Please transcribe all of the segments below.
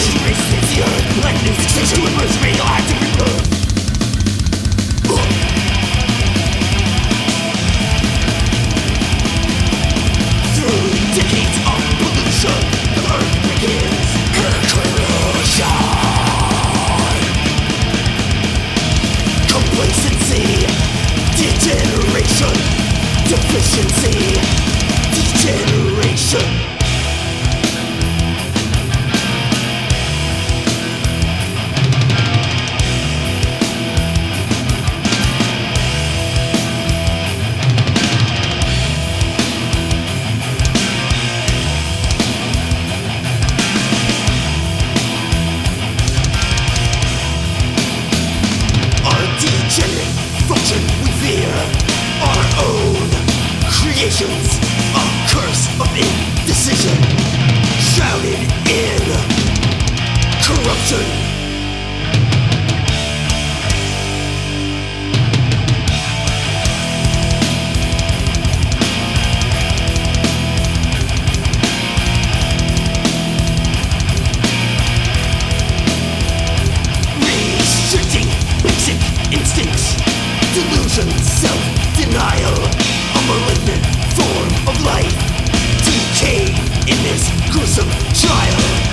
Races the earth like new succession with merge radioactive rebirth. Through decades of pollution, the earth begins corrosion. Complacency, degeneration, deficiency, degeneration. Function we fear, our own creations, a curse of indecision, shrouded in corruption. Restricting basic instincts, delusion, self-denial, a malignant form of life, decay in this gruesome trial.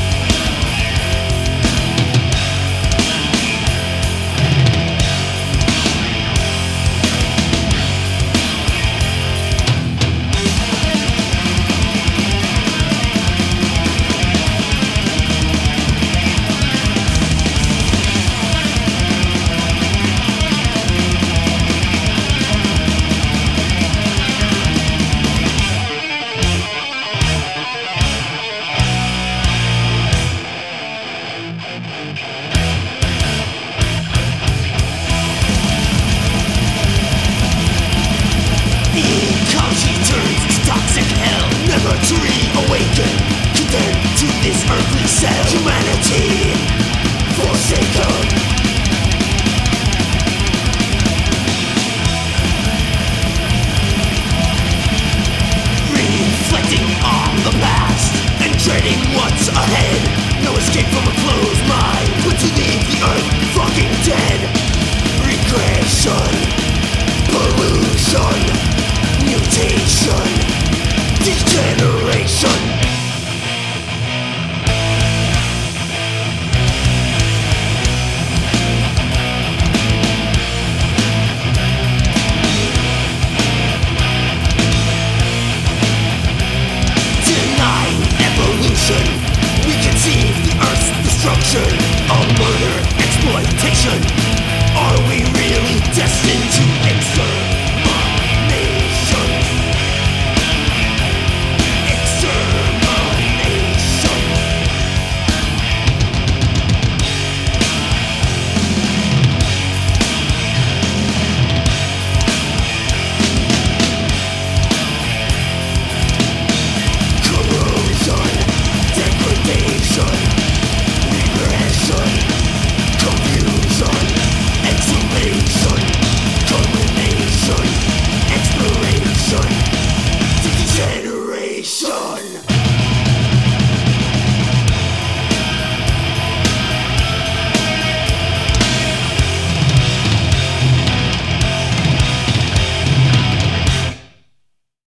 Never to reawaken, condemned to this earthly cell. Humanity forsaken. Reflecting on the past and dreading what's ahead. No escape from a closed mind, but to leave the earth fucking dead. Regression, pollution, mutation, decay.